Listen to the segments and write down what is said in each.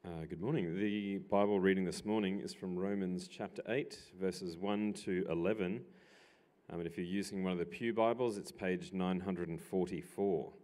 Good morning. The Bible reading this morning is from Romans chapter 8, verses 1 to 11. And if you're using one of the Pew Bibles, it's page 944.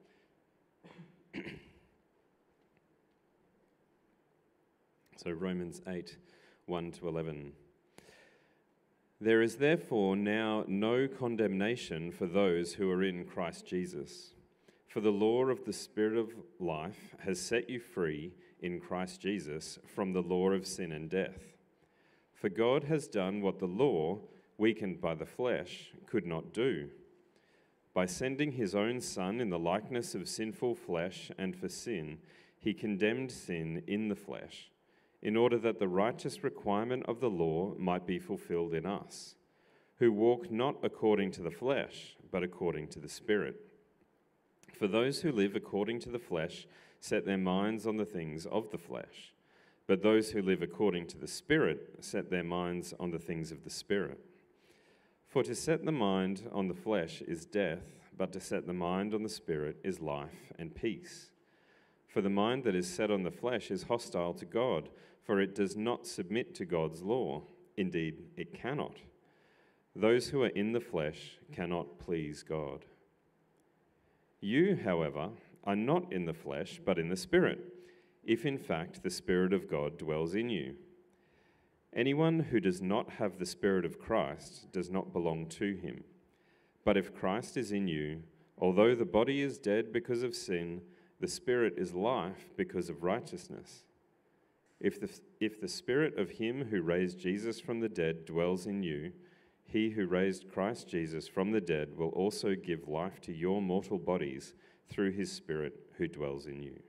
So Romans 8, 1 to 11. There is therefore now no condemnation for those who are in Christ Jesus. For the law of the Spirit of life has set you free in Christ Jesus from the law of sin and death. For God has done what the law, weakened by the flesh, could not do. By sending his own Son in the likeness of sinful flesh and for sin, he condemned sin in the flesh, in order that the righteous requirement of the law might be fulfilled in us, who walk not according to the flesh, but according to the Spirit. For those who live according to the flesh set their minds on the things of the flesh, but those who live according to the Spirit set their minds on the things of the Spirit. For to set the mind on the flesh is death, but to set the mind on the Spirit is life and peace. For the mind that is set on the flesh is hostile to God, for it does not submit to God's law. Indeed, it cannot. Those who are in the flesh cannot please God. You, however, are not in the flesh, but in the Spirit, if in fact the Spirit of God dwells in you. Anyone who does not have the Spirit of Christ does not belong to him. But if Christ is in you, although the body is dead because of sin, the Spirit is life because of righteousness. If the Spirit of him who raised Jesus from the dead dwells in you, he who raised Christ Jesus from the dead will also give life to your mortal bodies through his Spirit who dwells in you.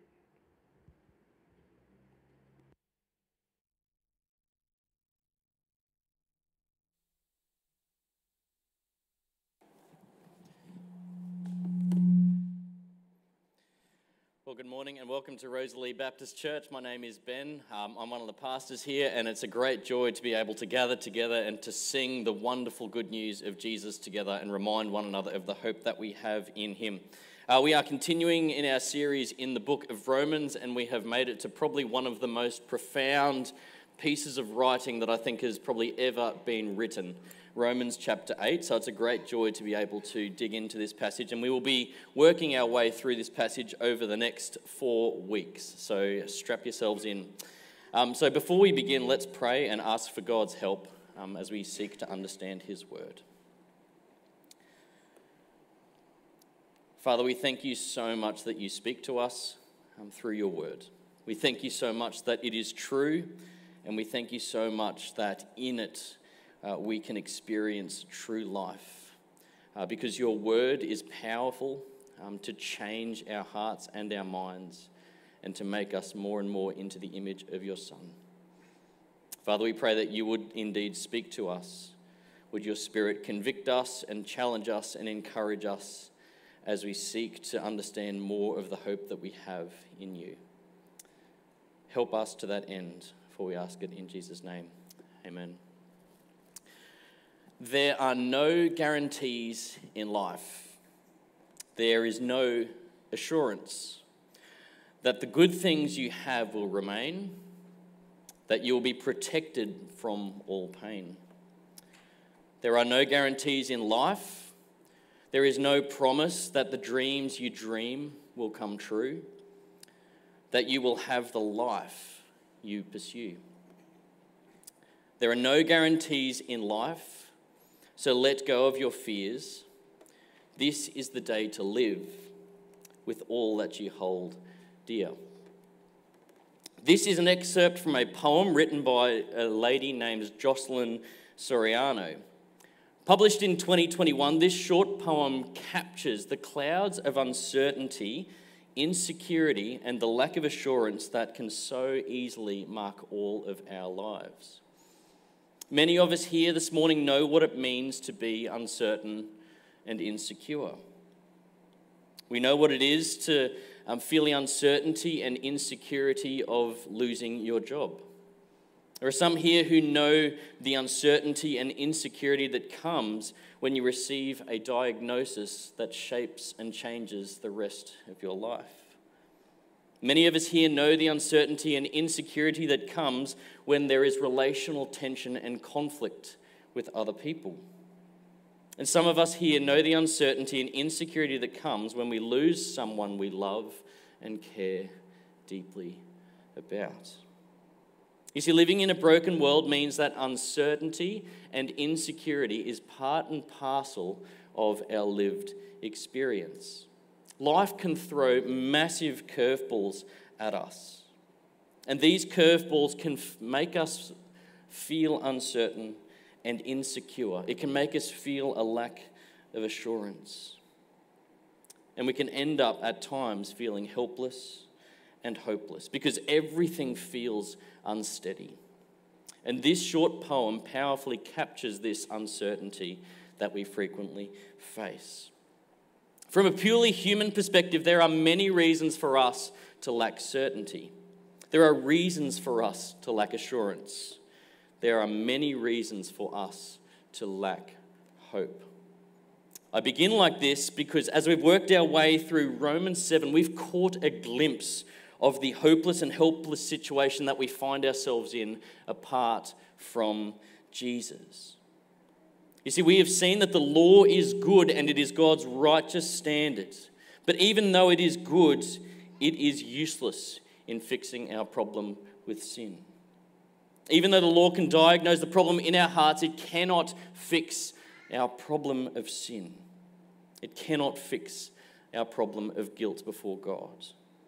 Well, good morning and welcome to Rosalie Baptist Church. My name is Ben. I'm one of the pastors here, and it's a great joy to be able to gather together and to sing the wonderful good news of Jesus together and remind one another of the hope that we have in him. We are continuing in our series in the book of Romans, and we have made it to probably one of the most profound pieces of writing that I think has probably ever been written. Romans chapter 8, so it's a great joy to be able to dig into this passage, and we will be working our way through this passage over the next 4 weeks, so strap yourselves in. So before we begin, let's pray and ask for God's help as we seek to understand his word. Father, we thank you so much that you speak to us through your word. We thank you so much that it is true, and we thank you so much that in it we can experience true life because your word is powerful to change our hearts and our minds and to make us more and more into the image of your Son. Father, we pray that you would indeed speak to us. Would your Spirit convict us and challenge us and encourage us as we seek to understand more of the hope that we have in you. Help us to that end, for we ask it in Jesus' name. Amen. There are no guarantees in life. There is no assurance that the good things you have will remain, that you will be protected from all pain. There are no guarantees in life. There is no promise that the dreams you dream will come true, that you will have the life you pursue. There are no guarantees in life. So let go of your fears. This is the day to live with all that you hold dear. This is an excerpt from a poem written by a lady named Jocelyn Soriano. Published in 2021, this short poem captures the clouds of uncertainty, insecurity, and the lack of assurance that can so easily mark all of our lives. Many of us here this morning know what it means to be uncertain and insecure. We know what it is to feel the uncertainty and insecurity of losing your job. There are some here who know the uncertainty and insecurity that comes when you receive a diagnosis that shapes and changes the rest of your life. Many of us here know the uncertainty and insecurity that comes when there is relational tension and conflict with other people. And some of us here know the uncertainty and insecurity that comes when we lose someone we love and care deeply about. You see, living in a broken world means that uncertainty and insecurity is part and parcel of our lived experience. Life can throw massive curveballs at us. And these curveballs can make us feel uncertain and insecure. It can make us feel a lack of assurance. And we can end up at times feeling helpless and hopeless because everything feels unsteady. And this short poem powerfully captures this uncertainty that we frequently face. From a purely human perspective, there are many reasons for us to lack certainty. There are reasons for us to lack assurance. There are many reasons for us to lack hope. I begin like this because as we've worked our way through Romans 7, we've caught a glimpse of the hopeless and helpless situation that we find ourselves in apart from Jesus. You see, we have seen that the law is good and it is God's righteous standard. But even though it is good, it is useless in fixing our problem with sin. Even though the law can diagnose the problem in our hearts, it cannot fix our problem of sin. It cannot fix our problem of guilt before God.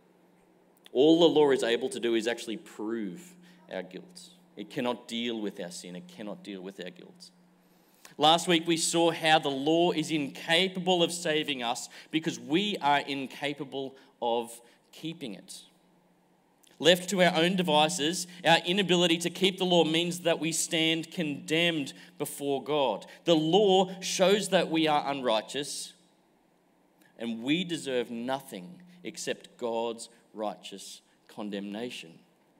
All the law is able to do is actually prove our guilt. It cannot deal with our sin. It cannot deal with our guilt. Last week we saw how the law is incapable of saving us because we are incapable of keeping it. Left to our own devices, our inability to keep the law means that we stand condemned before God. The law shows that we are unrighteous and we deserve nothing except God's righteous condemnation.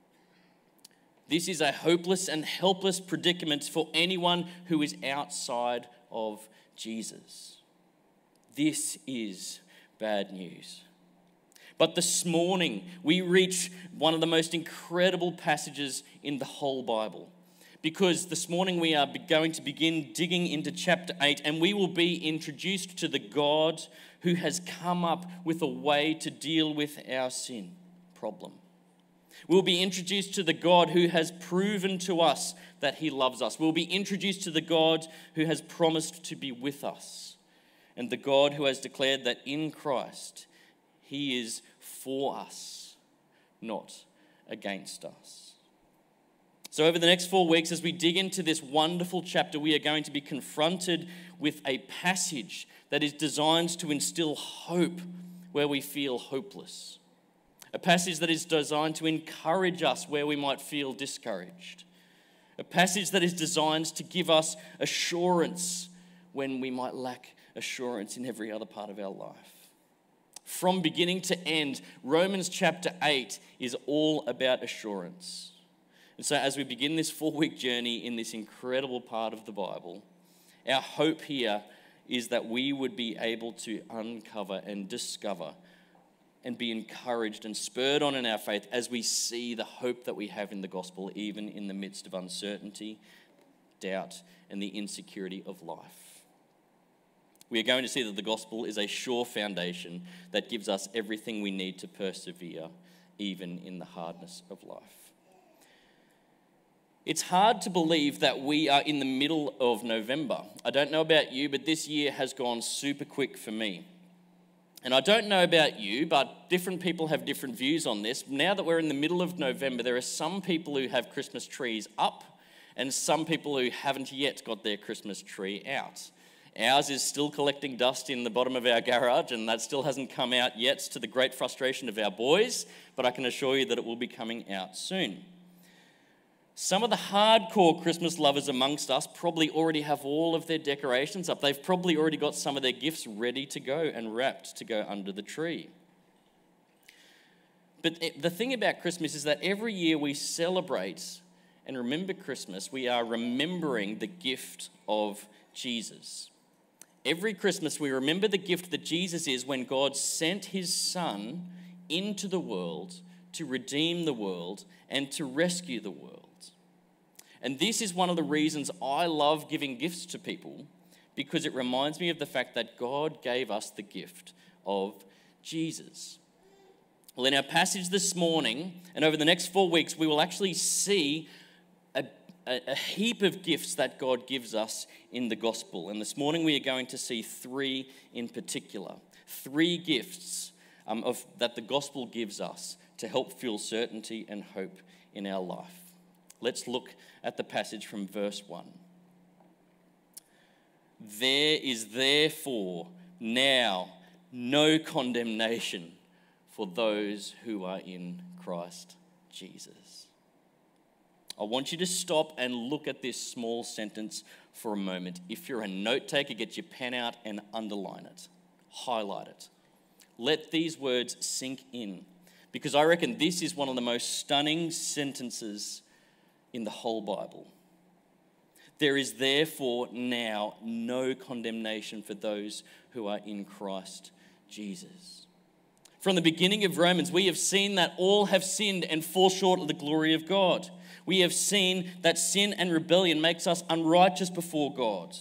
This is a hopeless and helpless predicament for anyone who is outside of Jesus. This is bad news. But this morning, we reach one of the most incredible passages in the whole Bible. Because this morning we are going to begin digging into chapter 8, and we will be introduced to the God who has come up with a way to deal with our sin problem. We'll be introduced to the God who has proven to us that he loves us. We'll be introduced to the God who has promised to be with us, and the God who has declared that in Christ he is for us, not against us. So over the next 4 weeks, as we dig into this wonderful chapter, we are going to be confronted with a passage that is designed to instill hope where we feel hopeless. A passage that is designed to encourage us where we might feel discouraged. A passage that is designed to give us assurance when we might lack assurance in every other part of our life. From beginning to end, Romans chapter 8 is all about assurance. And so as we begin this 4-week journey in this incredible part of the Bible, our hope here is that we would be able to uncover and discover and be encouraged and spurred on in our faith as we see the hope that we have in the gospel, even in the midst of uncertainty, doubt, and the insecurity of life. We are going to see that the gospel is a sure foundation that gives us everything we need to persevere, even in the hardness of life. It's hard to believe that we are in the middle of November. I don't know about you, but this year has gone super quick for me. And I don't know about you, but different people have different views on this. Now that we're in the middle of November, there are some people who have Christmas trees up and some people who haven't yet got their Christmas tree out. Ours is still collecting dust in the bottom of our garage, and that still hasn't come out yet, to the great frustration of our boys, but I can assure you that it will be coming out soon. Some of the hardcore Christmas lovers amongst us probably already have all of their decorations up. They've probably already got some of their gifts ready to go and wrapped to go under the tree. But the thing about Christmas is that every year we celebrate and remember Christmas, we are remembering the gift of Jesus. Every Christmas we remember the gift that Jesus is when God sent his Son into the world to redeem the world and to rescue the world. And this is one of the reasons I love giving gifts to people, because it reminds me of the fact that God gave us the gift of Jesus. Well, in our passage this morning and over the next 4 weeks, we will actually see a heap of gifts that God gives us in the gospel. And this morning we are going to see 3 in particular. 3 gifts that the gospel gives us to help fuel certainty and hope in our life. Let's look at the passage from verse 1. There is therefore now no condemnation for those who are in Christ Jesus. I want you to stop and look at this small sentence for a moment. If you're a note taker, get your pen out and underline it, highlight it. Let these words sink in, because I reckon this is one of the most stunning sentences in the whole Bible. There is therefore now no condemnation for those who are in Christ Jesus. From the beginning of Romans, we have seen that all have sinned and fall short of the glory of God. We have seen that sin and rebellion makes us unrighteous before God.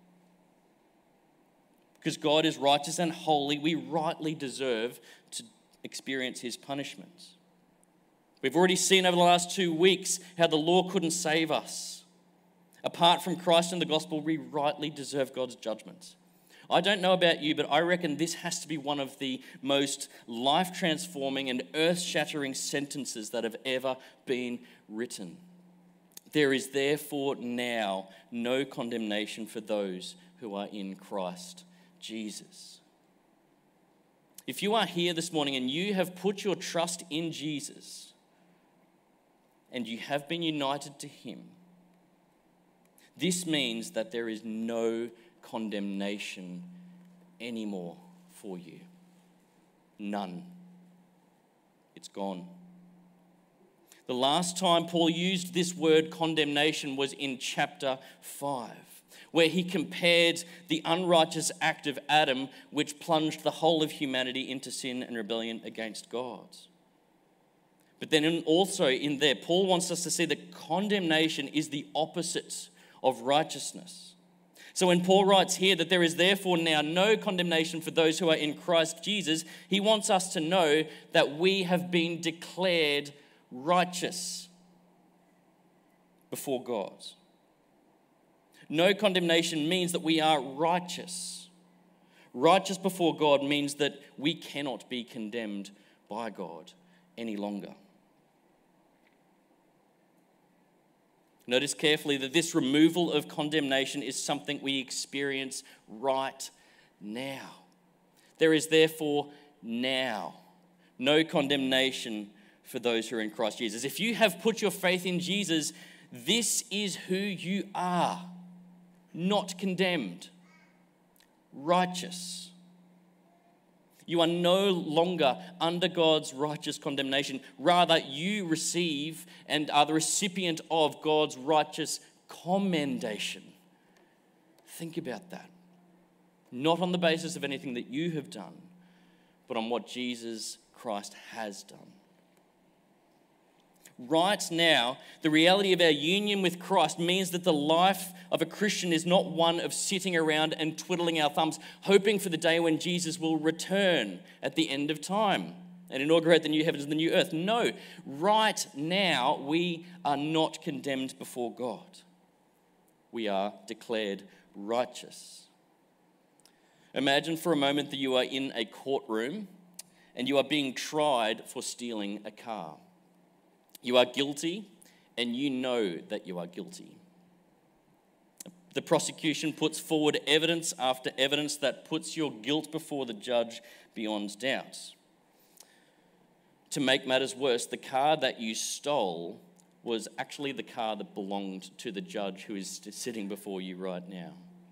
Because God is righteous and holy, we rightly deserve to experience his punishment. We've already seen over the last 2 weeks how the law couldn't save us. Apart from Christ and the gospel, we rightly deserve God's judgment. I don't know about you, but I reckon this has to be one of the most life-transforming and earth-shattering sentences that have ever been written. There is therefore now no condemnation for those who are in Christ Jesus. If you are here this morning and you have put your trust in Jesus, and you have been united to him, this means that there is no condemnation anymore for you. None. It's gone. The last time Paul used this word condemnation was in chapter 5, where he compared the unrighteous act of Adam, which plunged the whole of humanity into sin and rebellion against God. But then also in there, Paul wants us to see that condemnation is the opposite of righteousness. So when Paul writes here that there is therefore now no condemnation for those who are in Christ Jesus, he wants us to know that we have been declared righteous before God. No condemnation means that we are righteous. Righteous before God means that we cannot be condemned by God any longer. Notice carefully that this removal of condemnation is something we experience right now. There is therefore now no condemnation for those who are in Christ Jesus. If you have put your faith in Jesus, this is who you are. Not condemned, righteous. You are no longer under God's righteous condemnation. Rather, you receive and are the recipient of God's righteous commendation. Think about that. Not on the basis of anything that you have done, but on what Jesus Christ has done. Right now, the reality of our union with Christ means that the life of a Christian is not one of sitting around and twiddling our thumbs, hoping for the day when Jesus will return at the end of time and inaugurate the new heavens and the new earth. No, right now, we are not condemned before God. We are declared righteous. Imagine for a moment that you are in a courtroom and you are being tried for stealing a car. You are guilty, and you know that you are guilty. The prosecution puts forward evidence after evidence that puts your guilt before the judge beyond doubt. To make matters worse, the car that you stole was actually the car that belonged to the judge who is sitting before you right now.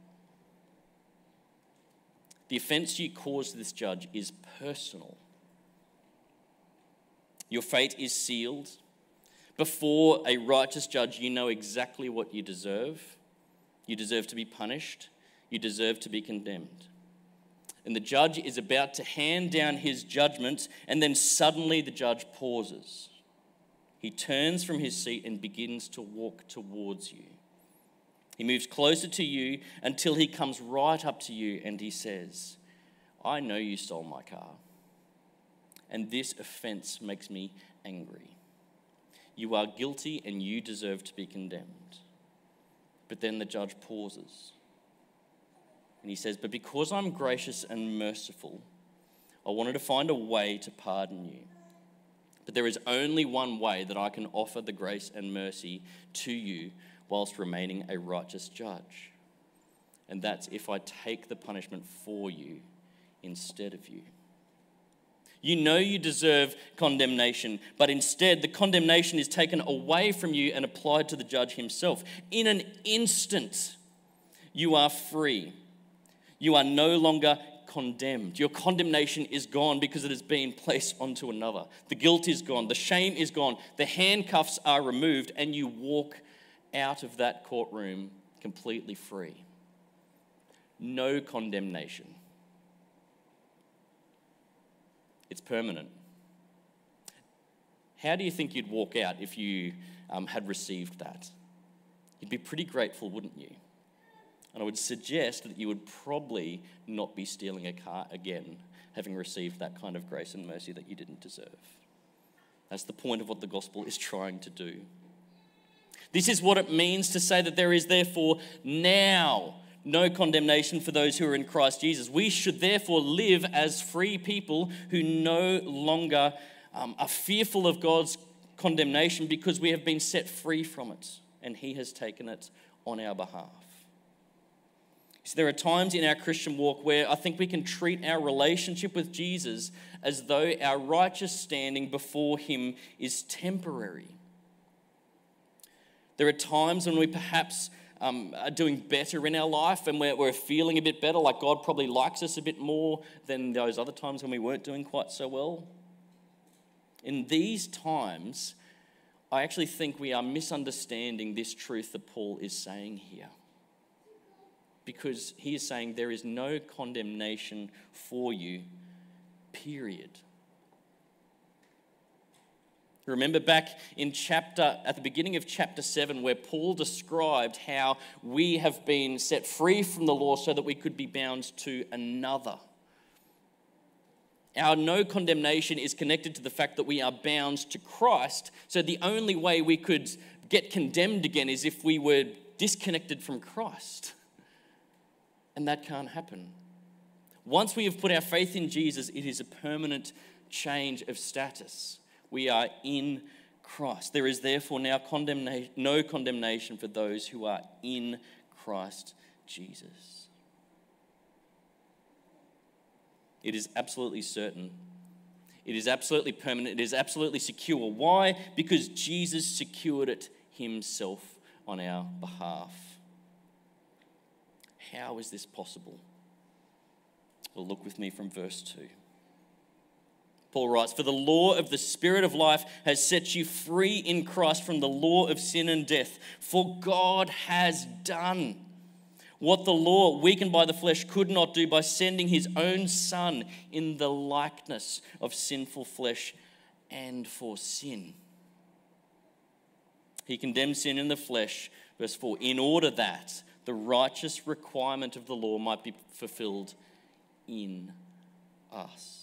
The offence you caused this judge is personal. Your fate is sealed. Before a righteous judge, you know exactly what you deserve. You deserve to be punished. You deserve to be condemned. And the judge is about to hand down his judgment, and then suddenly the judge pauses. He turns from his seat and begins to walk towards you. He moves closer to you until he comes right up to you and he says, I know you stole my car, and this offense makes me angry. You are guilty and you deserve to be condemned. But then the judge pauses. And he says, but because I'm gracious and merciful, I wanted to find a way to pardon you. But there is only one way that I can offer the grace and mercy to you whilst remaining a righteous judge. And that's if I take the punishment for you instead of you. You know you deserve condemnation, but instead the condemnation is taken away from you and applied to the judge himself. In an instant, you are free. You are no longer condemned. Your condemnation is gone because it has been placed onto another. The guilt is gone. The shame is gone. The handcuffs are removed, and you walk out of that courtroom completely free. No condemnation. It's permanent. How do you think you'd walk out if you had received that? You'd be pretty grateful, wouldn't you? And I would suggest that you would probably not be stealing a car again, having received that kind of grace and mercy that you didn't deserve. That's the point of what the gospel is trying to do. This is what it means to say that there is therefore now no condemnation for those who are in Christ Jesus. We should therefore live as free people who no longer are fearful of God's condemnation because we have been set free from it and he has taken it on our behalf. So there are times in our Christian walk where I think we can treat our relationship with Jesus as though our righteous standing before him is temporary. There are times when we perhaps are doing better in our life and we're feeling a bit better, like God probably likes us a bit more than those other times when we weren't doing quite so well. In these times, I actually think we are misunderstanding this truth that Paul is saying here. Because he is saying there is no condemnation for you, period. Remember back at the beginning of chapter 7, where Paul described how we have been set free from the law so that we could be bound to another. Our no condemnation is connected to the fact that we are bound to Christ. So the only way we could get condemned again is if we were disconnected from Christ. And that can't happen. Once we have put our faith in Jesus, it is a permanent change of status. We are in Christ. There is therefore now no condemnation for those who are in Christ Jesus. It is absolutely certain. It is absolutely permanent. It is absolutely secure. Why? Because Jesus secured it himself on our behalf. How is this possible? Well, look with me from verse 2. Paul writes, "For the law of the Spirit of life has set you free in Christ from the law of sin and death. For God has done what the law, weakened by the flesh, could not do by sending his own Son in the likeness of sinful flesh and for sin. He condemned sin in the flesh," verse 4, "in order that the righteous requirement of the law might be fulfilled in us."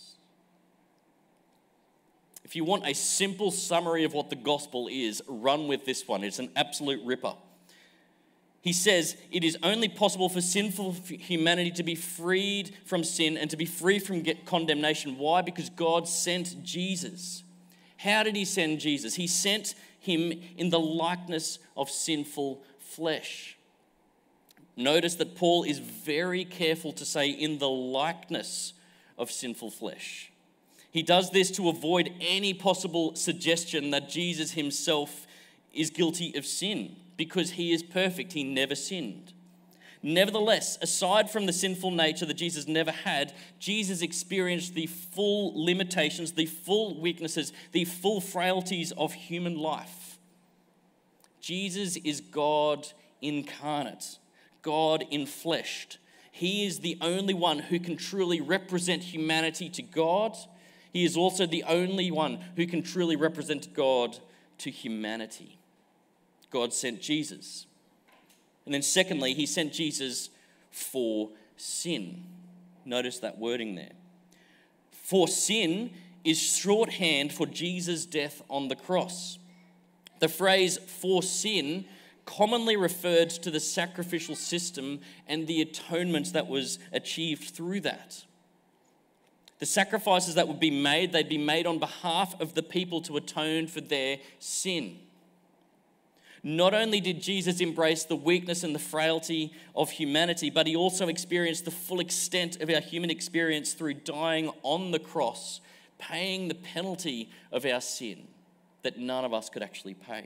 If you want a simple summary of what the gospel is, run with this one. It's an absolute ripper. He says it is only possible for sinful humanity to be freed from sin and to be free from condemnation. Why? Because God sent Jesus. How did he send Jesus? He sent him in the likeness of sinful flesh. Notice that Paul is very careful to say in the likeness of sinful flesh. He does this to avoid any possible suggestion that Jesus himself is guilty of sin, because he is perfect, he never sinned. Nevertheless, aside from the sinful nature that Jesus never had, Jesus experienced the full limitations, the full weaknesses, the full frailties of human life. Jesus is God incarnate, God infleshed. He is the only one who can truly represent humanity to God. He is also the only one who can truly represent God to humanity. God sent Jesus. And then secondly, he sent Jesus for sin. Notice that wording there. For sin is shorthand for Jesus' death on the cross. The phrase for sin commonly referred to the sacrificial system and the atonement that was achieved through that. The sacrifices that would be made, they'd be made on behalf of the people to atone for their sin. Not only did Jesus embrace the weakness and the frailty of humanity, but he also experienced the full extent of our human experience through dying on the cross, paying the penalty of our sin that none of us could actually pay.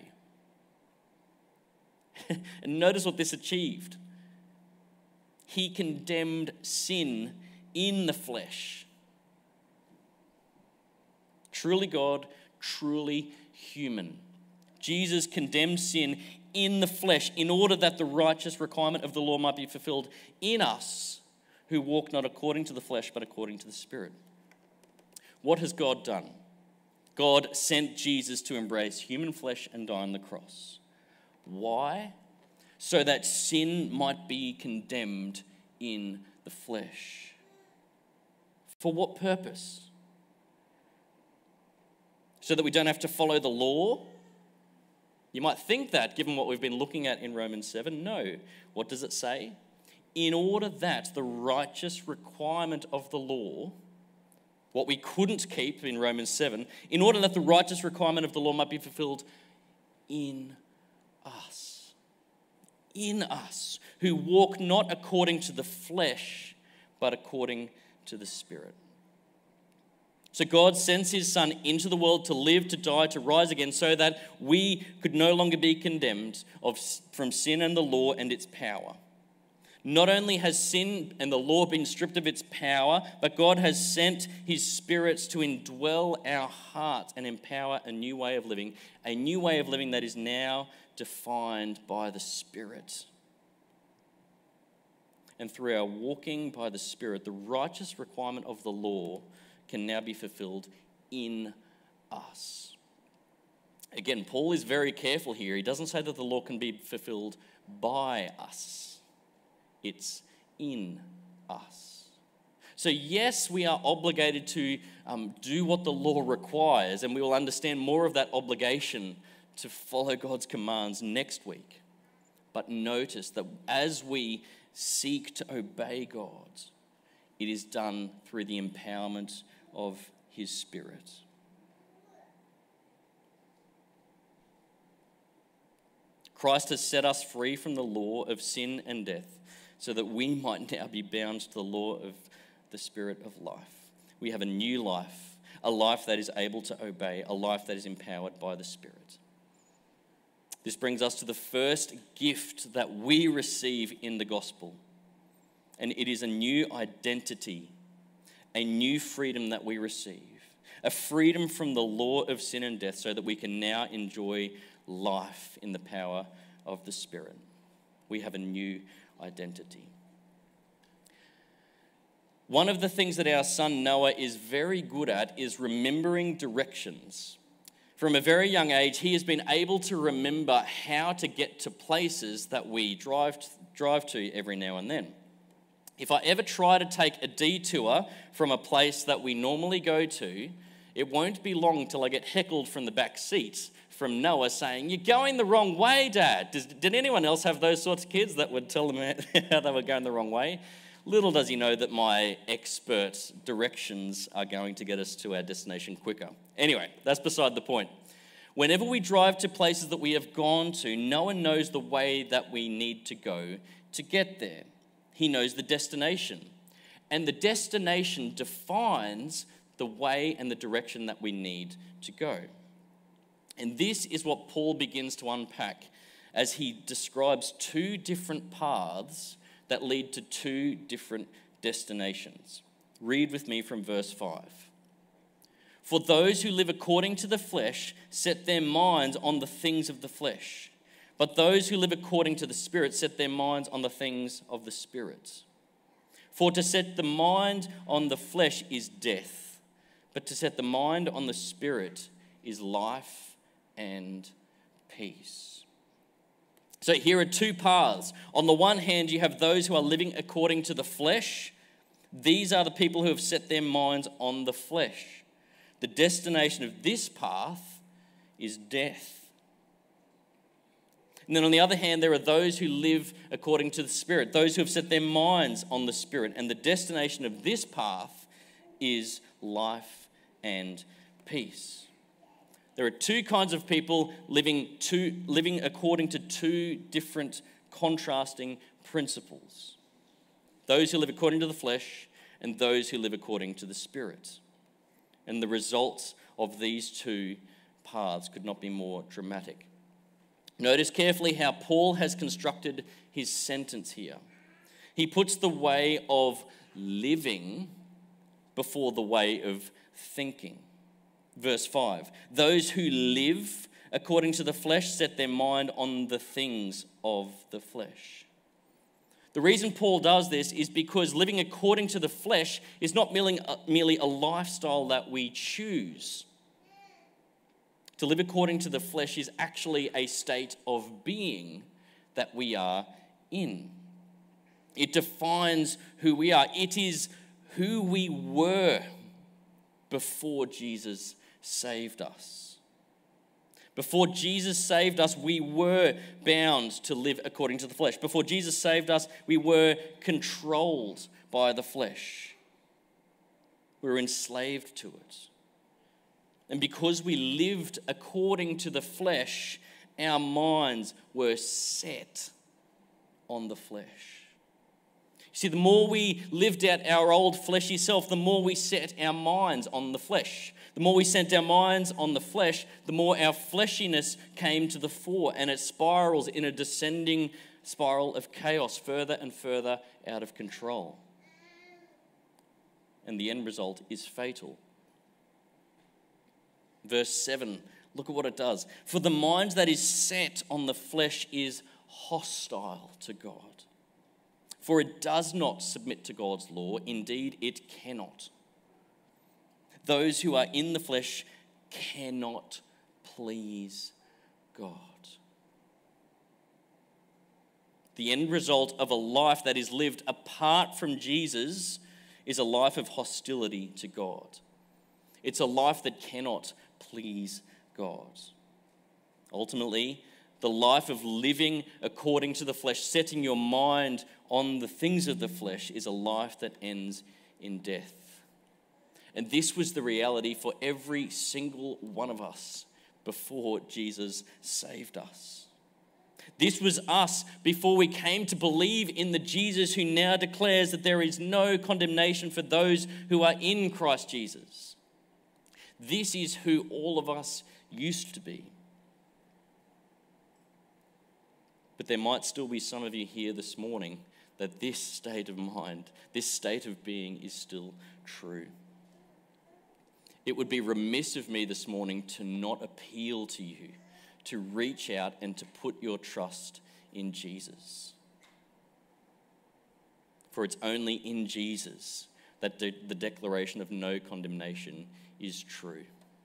And notice what this achieved. He condemned sin in the flesh. Truly God, truly human. Jesus condemned sin in the flesh in order that the righteous requirement of the law might be fulfilled in us who walk not according to the flesh but according to the Spirit. What has God done? God sent Jesus to embrace human flesh and die on the cross. Why? So that sin might be condemned in the flesh. For what purpose? So that we don't have to follow the law? You might think that, given what we've been looking at in Romans 7. No. What does it say? In order that the righteous requirement of the law, what we couldn't keep in Romans 7, in order that the righteous requirement of the law might be fulfilled in us. In us, who walk not according to the flesh, but according to the Spirit. So God sends his Son into the world to live, to die, to rise again, so that we could no longer be condemned from sin and the law and its power. Not only has sin and the law been stripped of its power, but God has sent his Spirit to indwell our hearts and empower a new way of living that is now defined by the Spirit. And through our walking by the Spirit, the righteous requirement of the law can now be fulfilled in us. Again, Paul is very careful here. He doesn't say that the law can be fulfilled by us. It's in us. So yes, we are obligated to do what the law requires, and we will understand more of that obligation to follow God's commands next week. But notice that as we seek to obey God, it is done through the empowerment of his Spirit. Christ has set us free from the law of sin and death so that we might now be bound to the law of the Spirit of life. We have a new life, a life that is able to obey, a life that is empowered by the Spirit. This brings us to the first gift that we receive in the gospel, and it is a new identity, a new freedom that we receive, a freedom from the law of sin and death so that we can now enjoy life in the power of the Spirit. We have a new identity. One of the things that our son Noah is very good at is remembering directions. From a very young age, he has been able to remember how to get to places that we drive to every now and then. If I ever try to take a detour from a place that we normally go to, it won't be long till I get heckled from the back seat from Noah saying, "You're going the wrong way, Dad." Did anyone else have those sorts of kids that would tell them how they were going the wrong way? Little does he know that my expert directions are going to get us to our destination quicker. Anyway, that's beside the point. Whenever we drive to places that we have gone to, no one knows the way that we need to go to get there. He knows the destination. And the destination defines the way and the direction that we need to go. And this is what Paul begins to unpack as he describes two different paths that lead to two different destinations. Read with me from verse 5. For those who live according to the flesh set their minds on the things of the flesh, but those who live according to the Spirit set their minds on the things of the Spirit. For to set the mind on the flesh is death, but to set the mind on the Spirit is life and peace. So here are two paths. On the one hand, you have those who are living according to the flesh. These are the people who have set their minds on the flesh. The destination of this path is death. And then on the other hand, there are those who live according to the Spirit, those who have set their minds on the Spirit. And the destination of this path is life and peace. There are two kinds of people living according to two different contrasting principles. Those who live according to the flesh and those who live according to the Spirit. And the results of these two paths could not be more dramatic. Notice carefully how Paul has constructed his sentence here. He puts the way of living before the way of thinking. Verse 5, those who live according to the flesh set their mind on the things of the flesh. The reason Paul does this is because living according to the flesh is not merely a lifestyle that we choose. To live according to the flesh is actually a state of being that we are in. It defines who we are. It is who we were before Jesus saved us. Before Jesus saved us, we were bound to live according to the flesh. Before Jesus saved us, we were controlled by the flesh. We were enslaved to it. And because we lived according to the flesh, our minds were set on the flesh. You see, the more we lived out our old fleshy self, the more we set our minds on the flesh. The more we set our minds on the flesh, the more our fleshiness came to the fore, and it spirals in a descending spiral of chaos, further and further out of control. And the end result is fatal. Verse 7, look at what it does. For the mind that is set on the flesh is hostile to God. For it does not submit to God's law. Indeed, it cannot. Those who are in the flesh cannot please God. The end result of a life that is lived apart from Jesus is a life of hostility to God. It's a life that cannot please God. Ultimately, the life of living according to the flesh, setting your mind on the things of the flesh, is a life that ends in death. And this was the reality for every single one of us before Jesus saved us. This was us before we came to believe in the Jesus who now declares that there is no condemnation for those who are in Christ Jesus. This is who all of us used to be. But there might still be some of you here this morning that this state of mind, this state of being is still true. It would be remiss of me this morning to not appeal to you to reach out and to put your trust in Jesus. For it's only in Jesus that the declaration of no condemnation is true.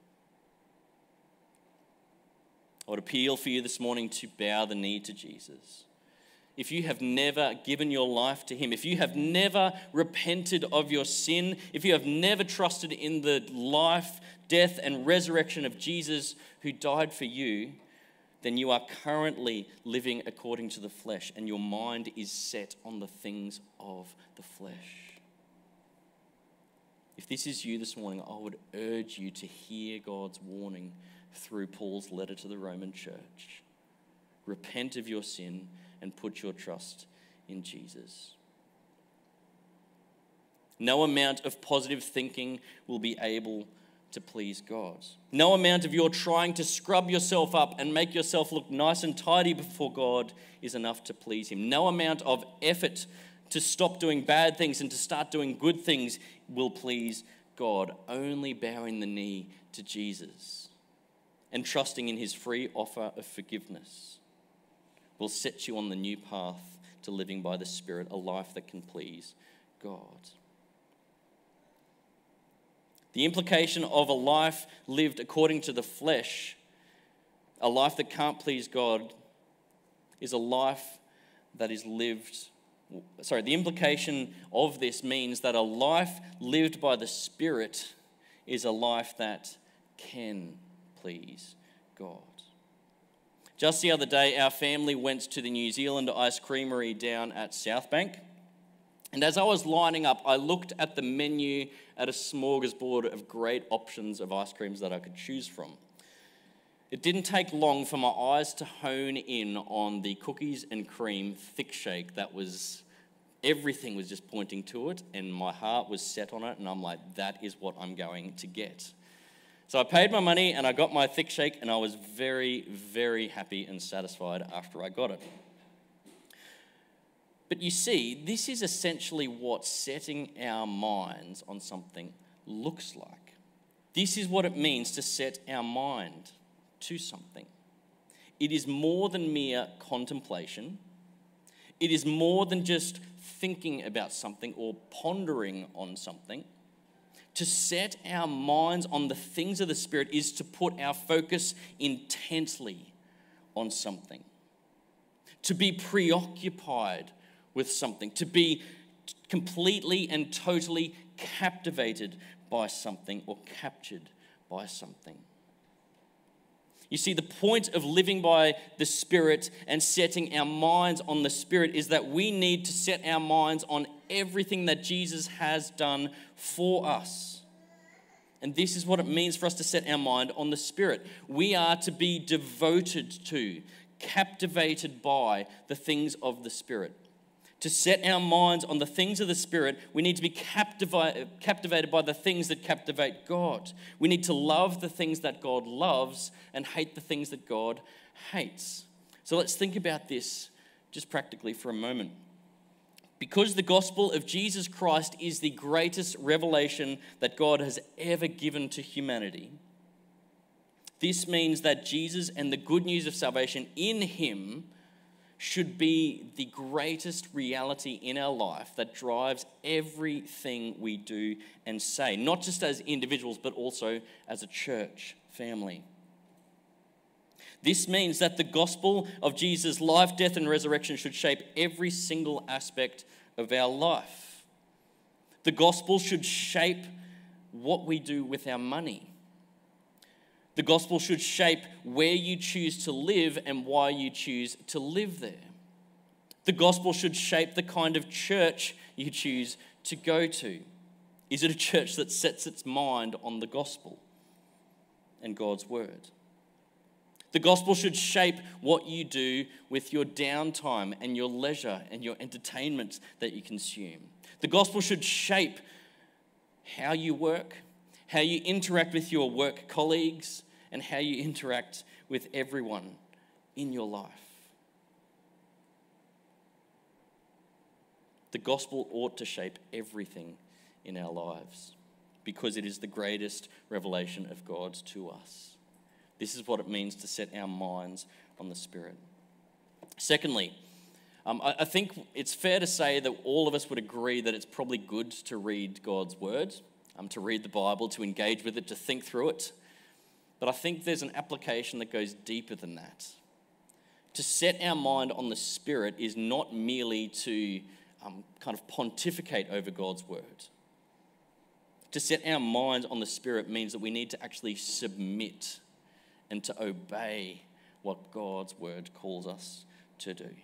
I would appeal for you this morning to bow the knee to Jesus. If you have never given your life to him, if you have never repented of your sin, if you have never trusted in the life, death, and resurrection of Jesus who died for you, then you are currently living according to the flesh, and your mind is set on the things of the flesh. If this is you this morning, I would urge you to hear God's warning through Paul's letter to the Roman church. Repent of your sin and put your trust in Jesus. No amount of positive thinking will be able to please God. No amount of your trying to scrub yourself up and make yourself look nice and tidy before God is enough to please him. No amount of effort to stop doing bad things and to start doing good things will please God. Only bowing the knee to Jesus and trusting in his free offer of forgiveness will set you on the new path to living by the Spirit, a life that can please God. The implication of a life lived according to the flesh, a life that can't please God, is a life that is lived. The implication of this means that a life lived by the Spirit is a life that can please God. Just the other day, our family went to the New Zealand Ice Creamery down at Southbank. And as I was lining up, I looked at the menu at a smorgasbord of great options of ice creams that I could choose from. It didn't take long for my eyes to hone in on the cookies and cream thick shake that was, everything was just pointing to it, and my heart was set on it, and I'm like, that is what I'm going to get. So I paid my money and I got my thick shake, and I was very, very happy and satisfied after I got it. But you see, this is essentially what setting our minds on something looks like. This is what it means to set our mind to something. It is more than mere contemplation. It is more than just thinking about something or pondering on something. To set our minds on the things of the Spirit is to put our focus intently on something. To be preoccupied with something. To be completely and totally captivated by something or captured by something. You see, the point of living by the Spirit and setting our minds on the Spirit is that we need to set our minds on everything that Jesus has done for us. And this is what it means for us to set our mind on the Spirit. We are to be devoted to, captivated by the things of the Spirit. To set our minds on the things of the Spirit, we need to be captivated by the things that captivate God. We need to love the things that God loves and hate the things that God hates. So let's think about this just practically for a moment. Because the gospel of Jesus Christ is the greatest revelation that God has ever given to humanity, this means that Jesus and the good news of salvation in Him should be the greatest reality in our life that drives everything we do and say, not just as individuals, but also as a church family. This means that the gospel of Jesus' life, death, and resurrection should shape every single aspect of our life. The gospel should shape what we do with our money. The gospel should shape where you choose to live and why you choose to live there. The gospel should shape the kind of church you choose to go to. Is it a church that sets its mind on the gospel and God's word? The gospel should shape what you do with your downtime and your leisure and your entertainment that you consume. The gospel should shape how you work, how you interact with your work colleagues, and how you interact with everyone in your life. The gospel ought to shape everything in our lives because it is the greatest revelation of God to us. This is what it means to set our minds on the Spirit. Secondly, I think it's fair to say that all of us would agree that it's probably good to read God's word, to read the Bible, to engage with it, to think through it. But I think there's an application that goes deeper than that. To set our mind on the Spirit is not merely to kind of pontificate over God's word. To set our minds on the Spirit means that we need to actually submit and to obey what God's word calls us to do.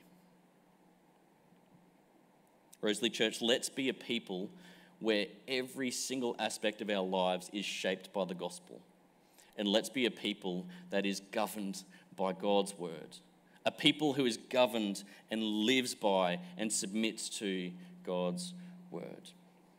Rosalie Church, let's be a people where every single aspect of our lives is shaped by the gospel. And let's be a people that is governed by God's word. A people who is governed and lives by and submits to God's word.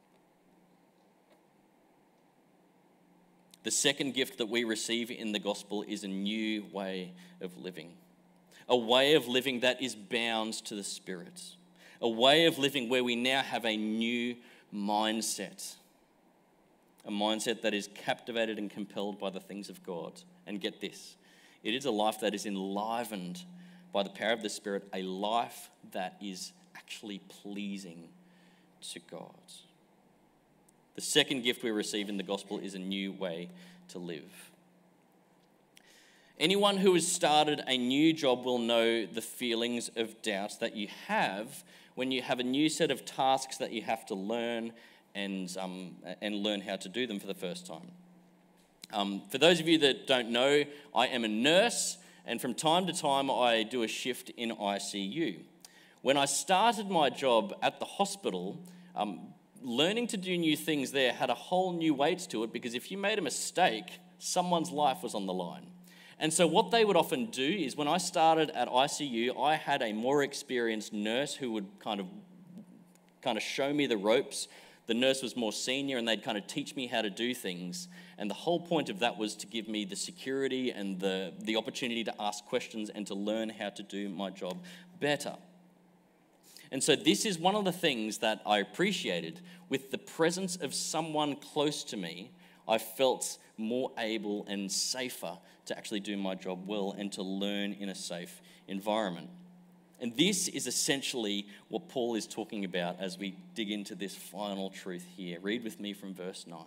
The second gift that we receive in the gospel is a new way of living. A way of living that is bound to the Spirit. A way of living where we now have a new mindset. A mindset that is captivated and compelled by the things of God. And get this, it is a life that is enlivened by the power of the Spirit, a life that is actually pleasing to God. The second gift we receive in the gospel is a new way to live. Anyone who has started a new job will know the feelings of doubt that you have when you have a new set of tasks that you have to learn and learn how to do them for the first time. For those of you that don't know, I am a nurse, and from time to time I do a shift in ICU. When I started my job at the hospital, learning to do new things there had a whole new weight to it, because if you made a mistake, someone's life was on the line. And so what they would often do is, when I started at ICU, I had a more experienced nurse who would kind of show me the ropes. The nurse was more senior, and they'd kind of teach me how to do things. And the whole point of that was to give me the security and the opportunity to ask questions and to learn how to do my job better. And so this is one of the things that I appreciated. With the presence of someone close to me, I felt more able and safer to actually do my job well and to learn in a safe environment. And this is essentially what Paul is talking about as we dig into this final truth here. Read with me from verse 9.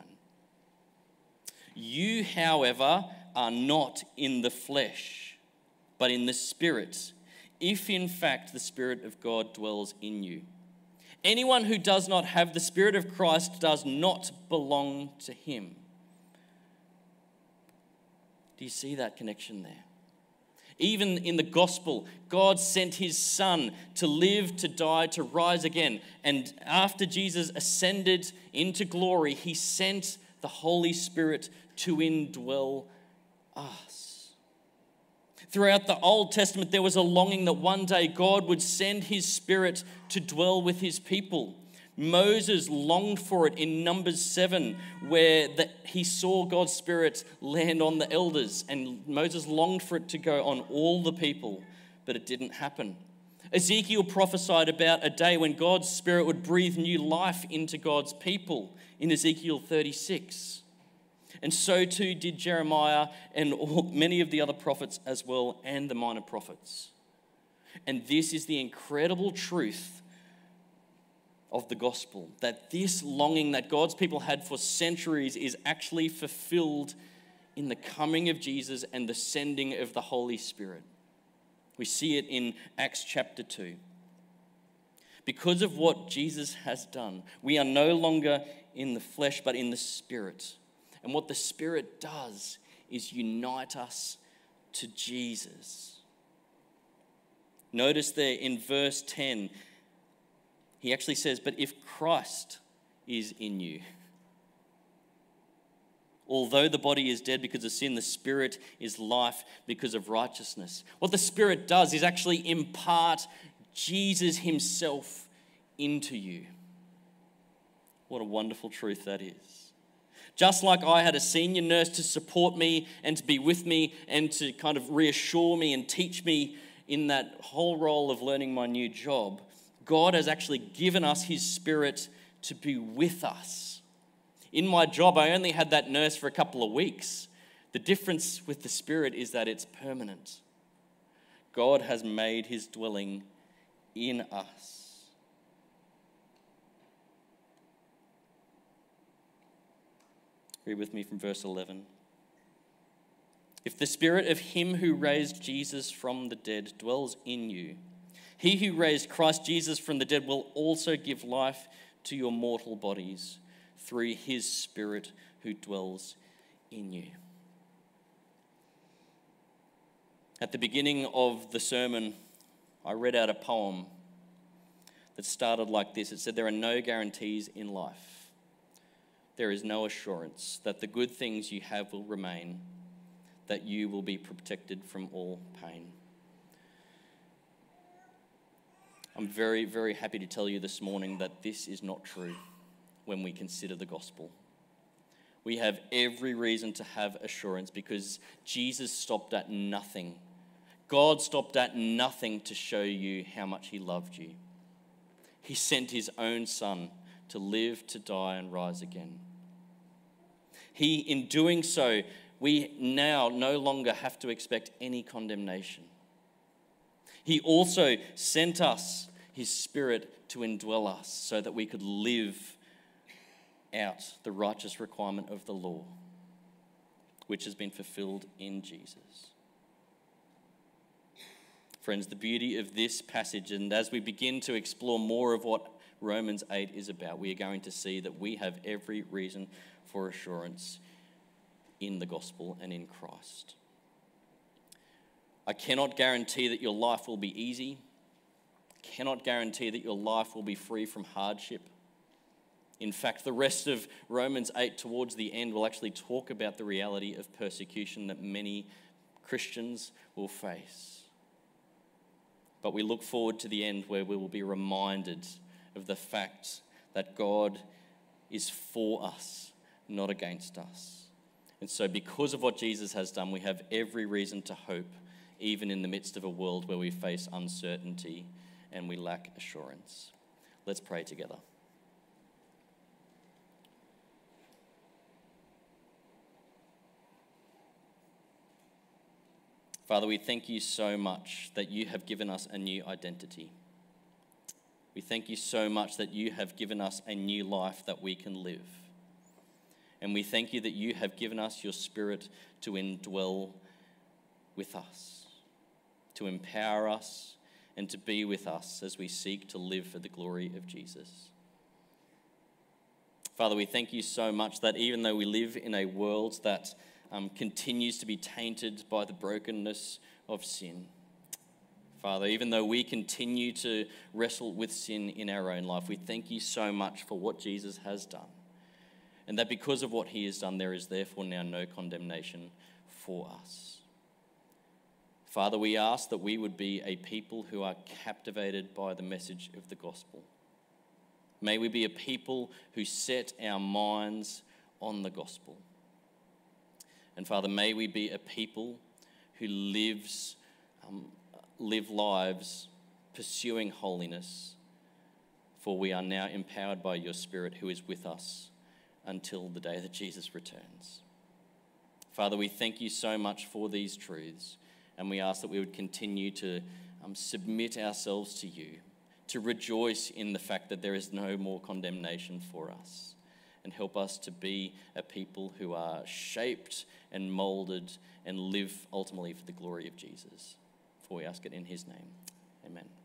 You, however, are not in the flesh, but in the Spirit, if in fact the Spirit of God dwells in you. Anyone who does not have the Spirit of Christ does not belong to him. Do you see that connection there? Even in the gospel, God sent his Son to live, to die, to rise again. And after Jesus ascended into glory, he sent the Holy Spirit to indwell us. Throughout the Old Testament, there was a longing that one day God would send his Spirit to dwell with his people. Moses longed for it in Numbers 7, where he saw God's Spirit land on the elders, and Moses longed for it to go on all the people, but it didn't happen. Ezekiel prophesied about a day when God's Spirit would breathe new life into God's people in Ezekiel 36. And so too did Jeremiah and many of the other prophets as well, and the minor prophets. And this is the incredible truth of the gospel, that this longing that God's people had for centuries is actually fulfilled in the coming of Jesus and the sending of the Holy Spirit. We see it in Acts chapter 2. Because of what Jesus has done, we are no longer in the flesh but in the Spirit. And what the Spirit does is unite us to Jesus. Notice there in verse 10, he actually says, but if Christ is in you, although the body is dead because of sin, the Spirit is life because of righteousness. What the Spirit does is actually impart Jesus himself into you. What a wonderful truth that is. Just like I had a senior nurse to support me and to be with me and to kind of reassure me and teach me in that whole role of learning my new job, God has actually given us his Spirit to be with us. In my job, I only had that nurse for a couple of weeks. The difference with the Spirit is that it's permanent. God has made his dwelling in us. Read with me from verse 11. If the Spirit of him who raised Jesus from the dead dwells in you, he who raised Christ Jesus from the dead will also give life to your mortal bodies through his Spirit who dwells in you. At the beginning of the sermon, I read out a poem that started like this. It said, there are no guarantees in life. There is no assurance that the good things you have will remain, that you will be protected from all pain. I'm very, very happy to tell you this morning that this is not true when we consider the gospel. We have every reason to have assurance because Jesus stopped at nothing. God stopped at nothing to show you how much he loved you. He sent his own Son to live, to die, and rise again. In doing so, we now no longer have to expect any condemnation. He also sent us his Spirit to indwell us so that we could live out the righteous requirement of the law, which has been fulfilled in Jesus. Friends, the beauty of this passage, and as we begin to explore more of what Romans 8 is about, we are going to see that we have every reason for assurance in the gospel and in Christ. I cannot guarantee that your life will be easy. I cannot guarantee that your life will be free from hardship. In fact, the rest of Romans 8 towards the end will actually talk about the reality of persecution that many Christians will face. But we look forward to the end where we will be reminded of the fact that God is for us, not against us. And so because of what Jesus has done, we have every reason to hope, even in the midst of a world where we face uncertainty and we lack assurance. Let's pray together. Father, we thank you so much that you have given us a new identity. We thank you so much that you have given us a new life that we can live. And we thank you that you have given us your Spirit to indwell with us, to empower us, and to be with us as we seek to live for the glory of Jesus. Father, we thank you so much that even though we live in a world that continues to be tainted by the brokenness of sin, Father, even though we continue to wrestle with sin in our own life, we thank you so much for what Jesus has done. And that because of what he has done, there is therefore now no condemnation for us. Father, we ask that we would be a people who are captivated by the message of the gospel. May we be a people who set our minds on the gospel. And Father, may we be a people who live lives pursuing holiness, for we are now empowered by your Spirit who is with us until the day that Jesus returns. Father, we thank you so much for these truths, and we ask that we would continue to submit ourselves to you, to rejoice in the fact that there is no more condemnation for us, and help us to be a people who are shaped and molded and live ultimately for the glory of Jesus. For we ask it in his name. Amen.